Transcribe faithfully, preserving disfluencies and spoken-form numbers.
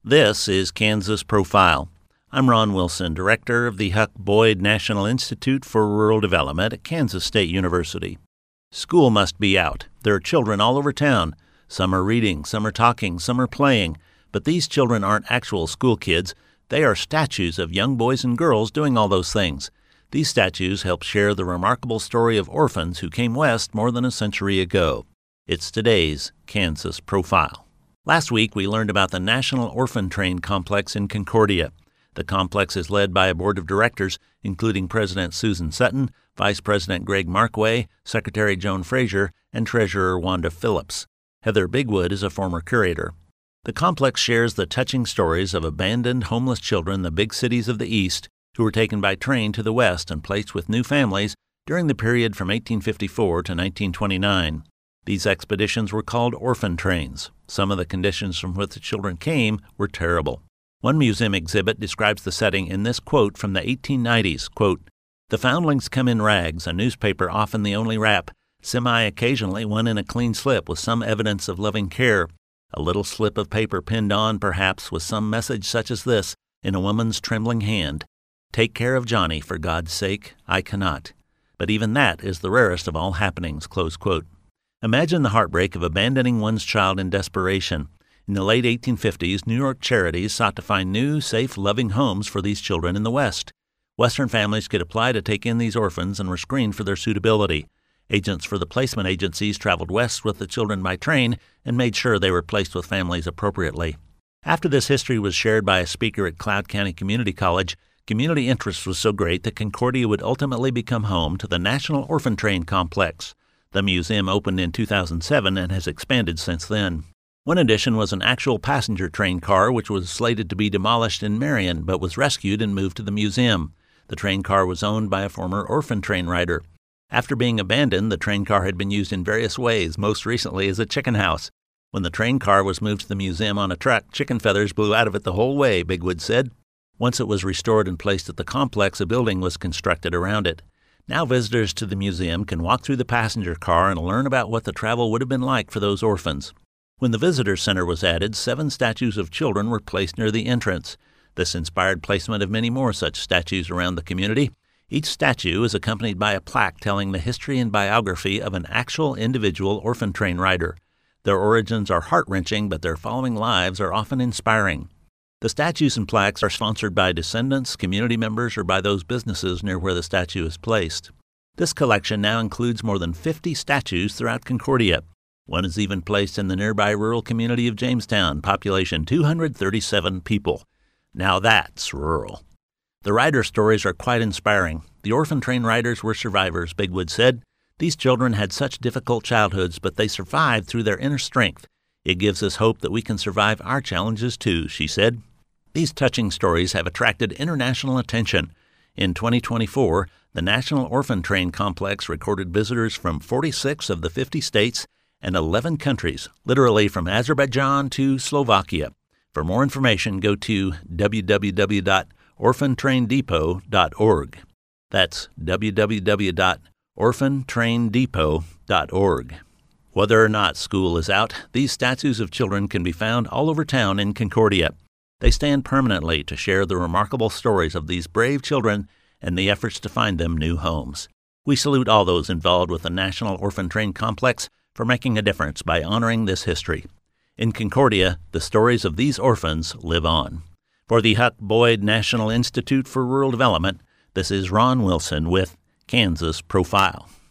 This is Kansas Profile. I'm Ron Wilson, director of the Huck Boyd National Institute for Rural Development at Kansas State University. School must be out. There are children all over town. Some are reading, some are talking, some are playing. But these children aren't actual school kids. They are statues of young boys and girls doing all those things. These statues help share the remarkable story of orphans who came west more than a century ago. It's today's Kansas Profile. Last week, we learned about the National Orphan Train Complex in Concordia. The complex is led by a board of directors, including President Susan Sutton, Vice President Greg Markway, Secretary Joan Frazier, and Treasurer Wanda Phillips. Heather Bigwood is a former curator. The complex shares the touching stories of abandoned homeless children in the big cities of the East who were taken by train to the West and placed with new families during the period from eighteen fifty-four to nineteen twenty-nine. These expeditions were called orphan trains. Some of the conditions from which the children came were terrible. One museum exhibit describes the setting in this quote from the eighteen nineties, quote, "The foundlings come in rags, a newspaper often the only wrap, semi-occasionally one in a clean slip with some evidence of loving care, a little slip of paper pinned on, perhaps, with some message such as this in a woman's trembling hand. Take care of Johnny, for God's sake, I cannot. But even that is the rarest of all happenings," close quote. Imagine the heartbreak of abandoning one's child in desperation. In the late eighteen fifties, New York charities sought to find new, safe, loving homes for these children in the West. Western families could apply to take in these orphans and were screened for their suitability. Agents for the placement agencies traveled west with the children by train and made sure they were placed with families appropriately. After this history was shared by a speaker at Cloud County Community College, community interest was so great that Concordia would ultimately become home to the National Orphan Train Complex. The museum opened in two thousand seven and has expanded since then. One addition was an actual passenger train car which was slated to be demolished in Marion but was rescued and moved to the museum. The train car was owned by a former orphan train rider. After being abandoned, the train car had been used in various ways, most recently as a chicken house. When the train car was moved to the museum on a truck, chicken feathers blew out of it the whole way, Bigwood said. Once it was restored and placed at the complex, a building was constructed around it. Now visitors to the museum can walk through the passenger car and learn about what the travel would have been like for those orphans. When the visitor center was added, seven statues of children were placed near the entrance. This inspired placement of many more such statues around the community. Each statue is accompanied by a plaque telling the history and biography of an actual individual orphan train rider. Their origins are heart-wrenching, but their following lives are often inspiring. The statues and plaques are sponsored by descendants, community members, or by those businesses near where the statue is placed. This collection now includes more than fifty statues throughout Concordia. One is even placed in the nearby rural community of Jamestown, population two hundred thirty-seven people. Now that's rural. The rider stories are quite inspiring. The orphan train riders were survivors, Bigwood said. These children had such difficult childhoods, but they survived through their inner strength. It gives us hope that we can survive our challenges too, she said. These touching stories have attracted international attention. In twenty twenty-four, the National Orphan Train Complex recorded visitors from forty-six of the fifty states and eleven countries, literally from Azerbaijan to Slovakia. For more information, go to w w w dot orphan train depot dot org. That's w w w dot orphan train depot dot org. Whether or not school is out, these statues of children can be found all over town in Concordia. They stand permanently to share the remarkable stories of these brave children and the efforts to find them new homes. We salute all those involved with the National Orphan Train Complex for making a difference by honoring this history. In Concordia, the stories of these orphans live on. For the Huck Boyd National Institute for Rural Development, this is Ron Wilson with Kansas Profile.